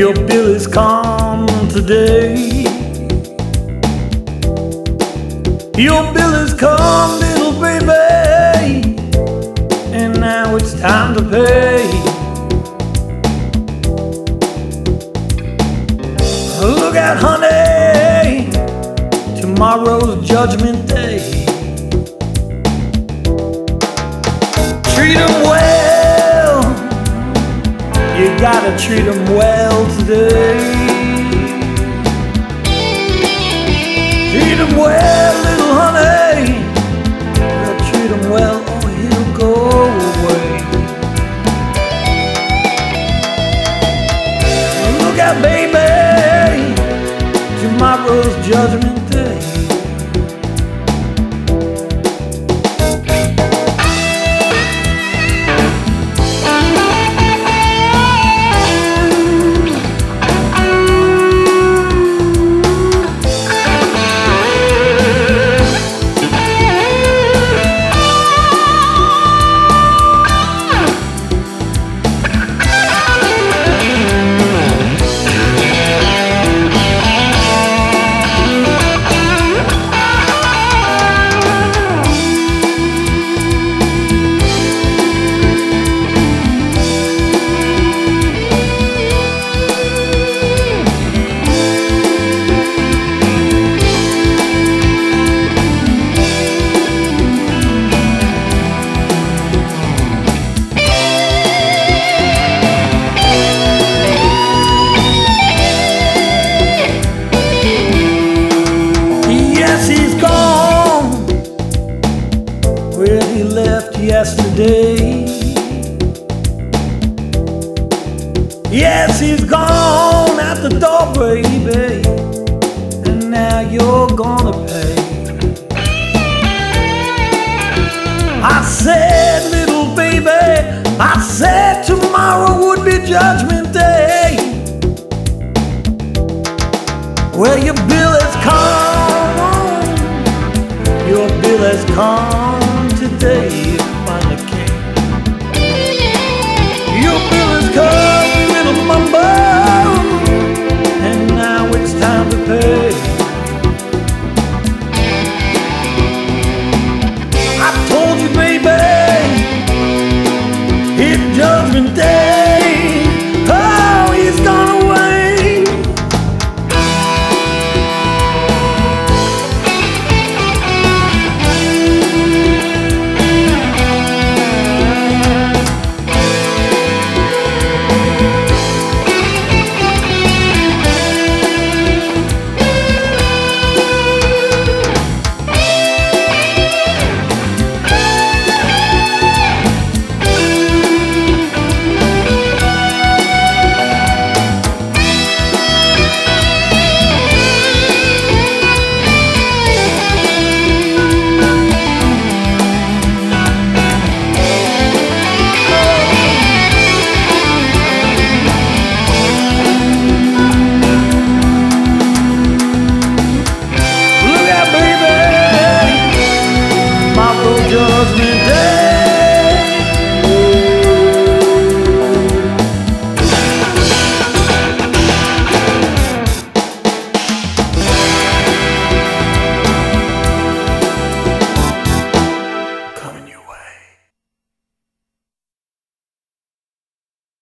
Your bill is come today. Your bill is come, little baby, and now it's time to pay. Look out, honey, tomorrow's judgment day. Treat 'em well, you gotta treat 'em well today. Treat 'em well, little honey, treat 'em well or he'll go away. Look out, baby, tomorrow's judgment day. Where he left yesterday. Yes, he's gone out the door, baby, and now you're gonna pay. I said, little baby, I said tomorrow would be judgment day. Well, your bill has come, your bill has come today.